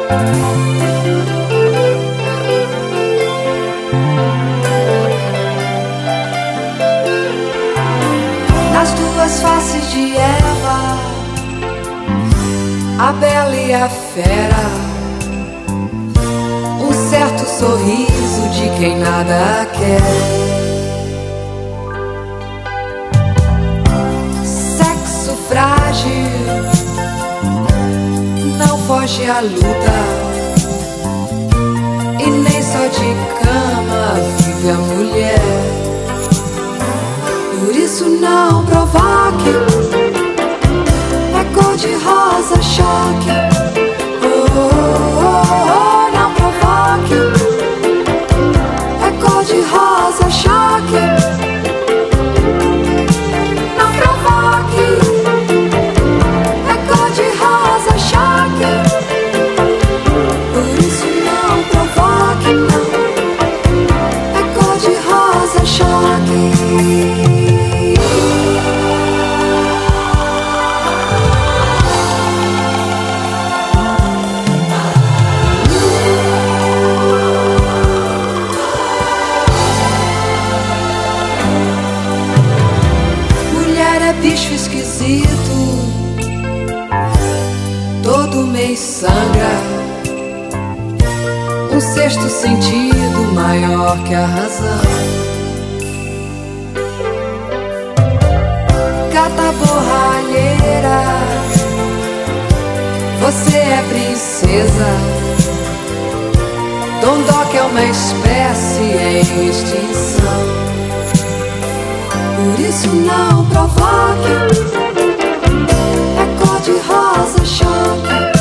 Nas duas faces de Eva, a bela e a fera, um certo sorriso de quem nada quer. Sexo frágil, não foge à luta, e nem só de cama vive a mulher. Por isso não provoque, é cor de rosa choque. Oh, oh, oh, oh, não provoque, é cor de rosa choque. Não provoque, é cor de rosa choque. Por isso não provoque, não, é cor de rosa choque. Bicho esquisito, todo mês sangra, um sexto sentido maior que a razão. Gata borralheira, você é princesa. Dondoca é uma espécie em extinção. Por isso não provoque, é cor de rosa choque.